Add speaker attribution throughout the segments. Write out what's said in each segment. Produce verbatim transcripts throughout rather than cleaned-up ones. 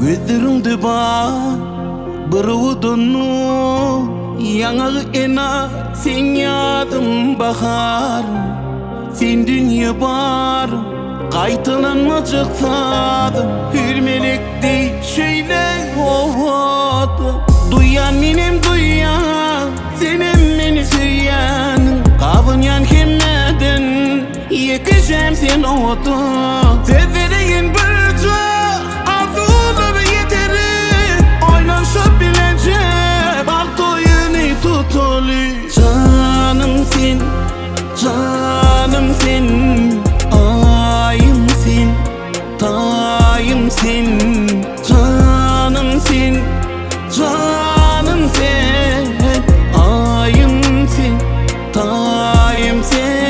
Speaker 1: Gözlerimde var bir udunu, yanar ena sen yadım bahar. Sen dünya var kaytalanmacık tadım, bir melekti şöyle oldu. Duyan benim duyan, senin beni süyen, kavun yan kemmedin, yekeceğim sen oldu. Severeyin bir çok, arzuları yeteri, oynanışıp bilecek, bak doyunu tutulu. Canım sen, canım sen, ayım sen, tayım sen. Canım sen, canım sen, ayım sen, tayım sen.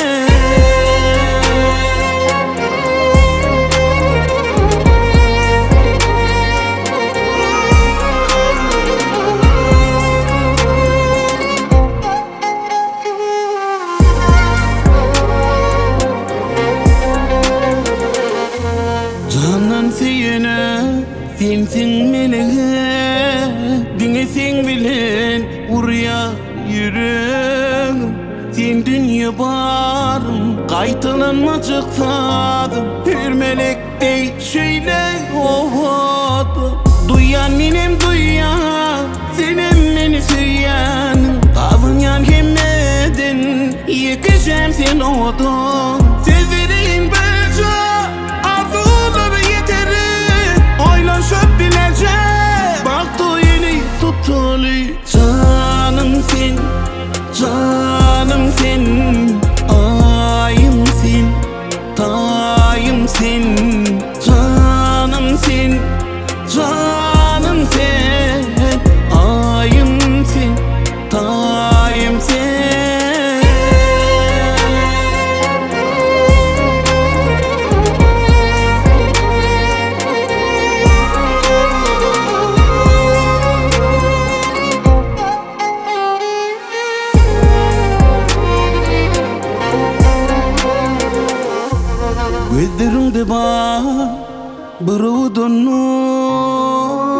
Speaker 1: Canan seyene, sensin meleğe, dinlesin bilen urya yüreğim. Sen dünya varım, kaytalanmacık tadım, bir melekti şöyle oldu. Duyan benim duyan, senin beni süyen, kavun yan kemmedin, yekeceğim sen oldun. Severin bir çok, arzuları yeteri, oynanışıp bilecek, bak doyunu tutulu. Canım sen, canım sen, ayım sen, tayım sen. Canım sen, canım sen, ayım sen, tayım sen. Gözlerimde var bir udunu,